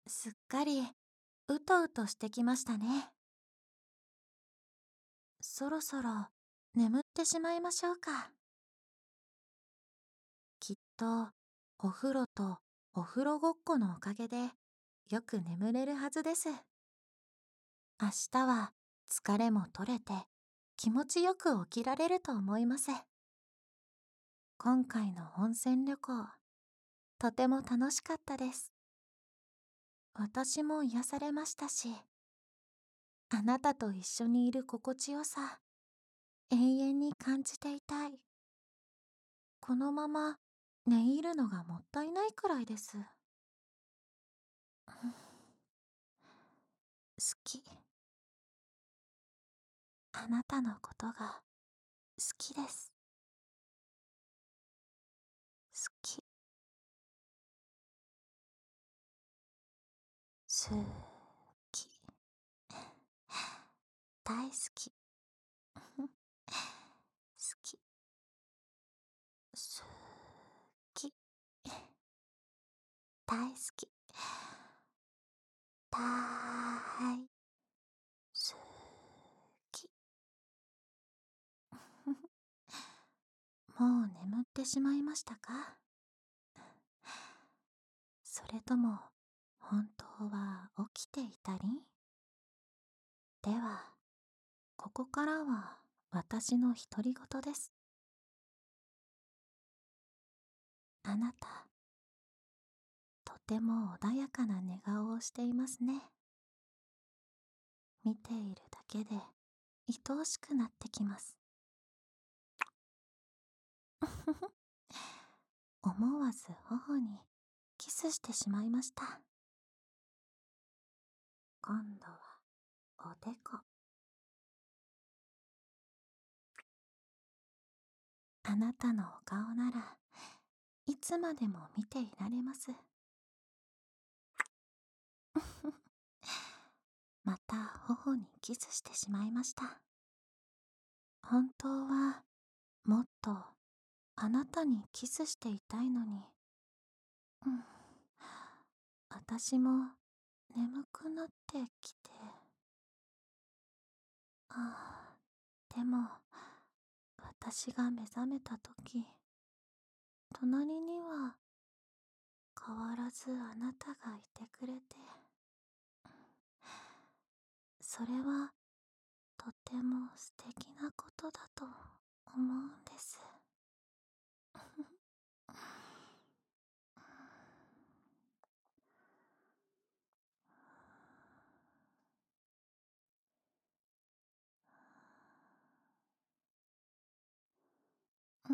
すっかりうとうとしてきましたね。そろそろ眠ってしまいましょうか。きっとお風呂とお風呂ごっこのおかげでよく眠れるはずです。明日は疲れも取れて気持ちよく起きられると思います。今回の温泉旅行、とても楽しかったです。私も癒されましたし、あなたと一緒にいる心地よさ、永遠に感じていたい。このまま寝入るのがもったいないくらいです。好き。あなたのことが好きです。好き。好き。大好き。好き。好き。大好き。大好き。もう眠ってしまいましたか？それとも本当は起きていたり？では、ここからは私の独り言です。あなた、とても穏やかな寝顔をしていますね。見ているだけで愛おしくなってきます。思わず頬にキスしてしまいました。今度はおでこ。あなたのお顔ならいつまでも見ていられます。また頬にキスしてしまいました。本当はもっとあなたにキスしていたいのに。うん、私も眠くなってきて。ああ、でも私が目覚めた時、隣には変わらずあなたがいてくれて、それはとても素敵なことだと思うんです。うん。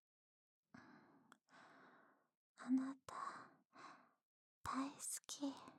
あなた、大好き。